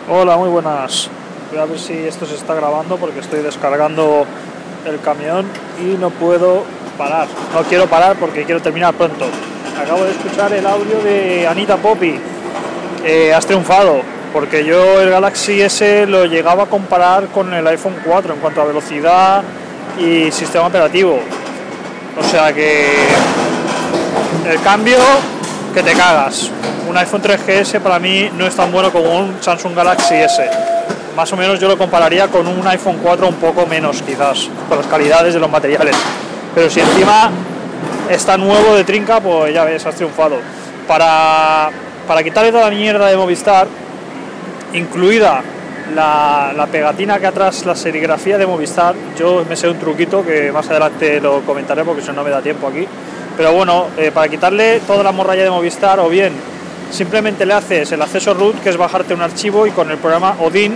Hola, muy buenas. Voy a ver si esto se está grabando porque estoy descargando el camión y no puedo parar. No quiero parar porque quiero terminar pronto. Acabo de escuchar el audio de Anita Poppy. Has triunfado, porque yo el Galaxy S lo llegaba a comparar con el iPhone 4 en cuanto a velocidad y sistema operativo. O sea que el cambio que te cagas. Un iPhone 3GS para mí no es tan bueno como un Samsung Galaxy S. Más o menos yo lo compararía con un iPhone 4 un poco menos quizás, por las calidades de los materiales. Pero si encima está nuevo de trinca, pues ya ves, has triunfado. Para quitarle toda la mierda de Movistar, incluida la pegatina que atrás, la serigrafía de Movistar, yo me sé un truquito que más adelante lo comentaré porque si no, no me da tiempo aquí. Pero bueno, para quitarle toda la morralla de Movistar, o bien simplemente le haces el acceso root, que es bajarte un archivo, y con el programa Odin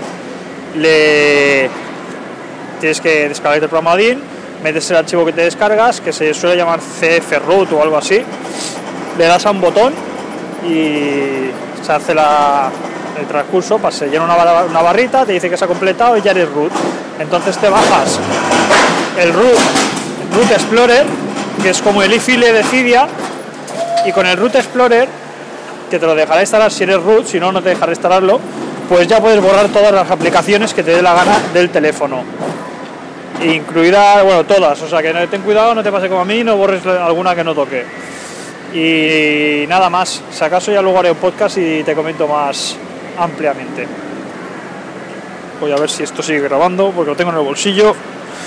tienes que descargarte el programa Odin, metes el archivo que te descargas, que se suele llamar cfroot o algo así, le das a un botón y se hace el transcurso, se llena una barrita, te dice que se ha completado y ya eres root. Entonces te bajas el root Explorer, que es como el iFile de Cydia, y con el root Explorer, que te lo dejará instalar si eres root, si no, no te dejará instalarlo, pues ya puedes borrar todas las aplicaciones que te dé la gana del teléfono, incluida, bueno, todas, o sea que ten cuidado, no te pase como a mí, no borres alguna que no toque. Y nada más, si acaso ya luego haré un podcast y te comento más ampliamente. Voy a ver si esto sigue grabando porque lo tengo en el bolsillo.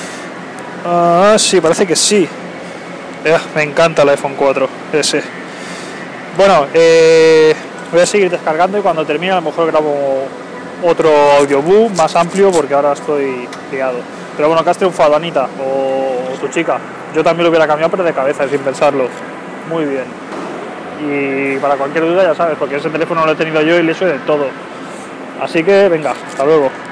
Sí, parece que sí. Me encanta el iPhone 4S. Bueno, voy a seguir descargando y cuando termine a lo mejor grabo otro audiobook más amplio porque ahora estoy liado. Pero bueno, que has triunfado, Anita, o tu chica. Yo también lo hubiera cambiado, pero de cabeza, sin pensarlo. Muy bien. Y para cualquier duda ya sabes, porque ese teléfono lo he tenido yo y le sé de todo. Así que venga, hasta luego.